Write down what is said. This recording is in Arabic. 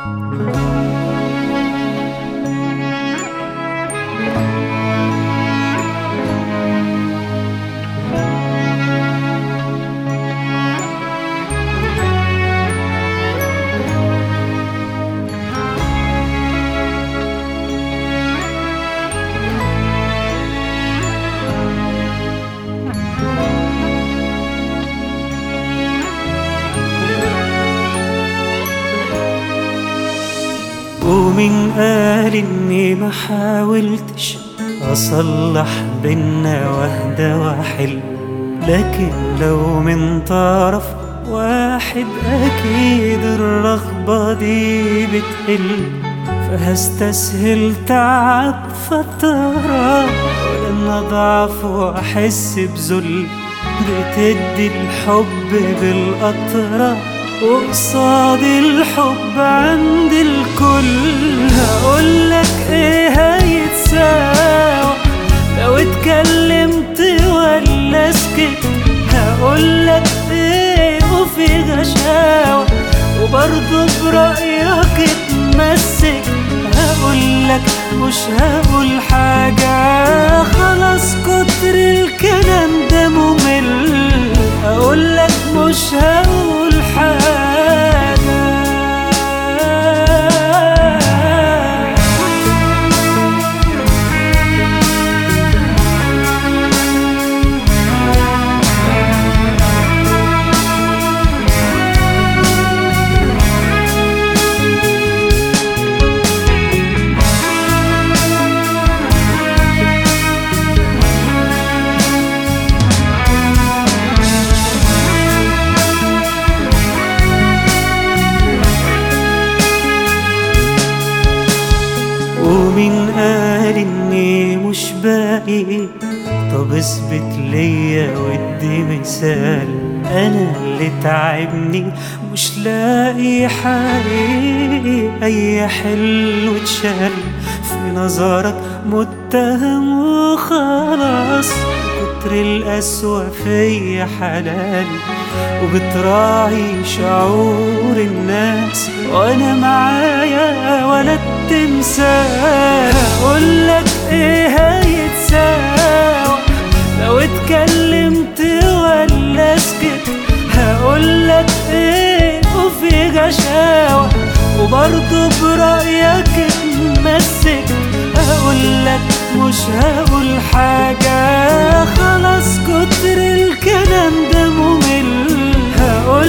ومين قال اني ما حاولتش اصلح بينا واهدى واحل؟ لكن لو من طرف واحد اكيد الرغبة دي بتقل، فهستسهل تعب فترة ولن اضعف واحس بذل. بتدي الحب بالقطرة وقصاد الحب عند الكل. هقولك ايه هيتساوى لو اتكلمت ولا سكت؟ هقولك ايه وفي غشاوة وبرضه برأيك اتمسك؟ هقولك مش هقول حاجة، خلاص كتر الكلام ده ممل. هقولك مش هقول حاجة. ومين قال اني مش باقي؟ طب اثبت ليا ودي مثال. انا اللي تعبني مش لاقي حقيقي اي حلو اتشال. في نظرك متهم وخلاص، كتر القسوة فيا حلالي وبتراعي شعور الناس وانا معايا ولا التمثال. هقولك ايه هيتساوى لو اتكلمت ولا سكت؟ هقولك ايه وفي غشاوة وبرضه برأيك اتمسك؟ هقولك مش هقول حاجة، خلاص كتر الكلام ده ممل. هقولك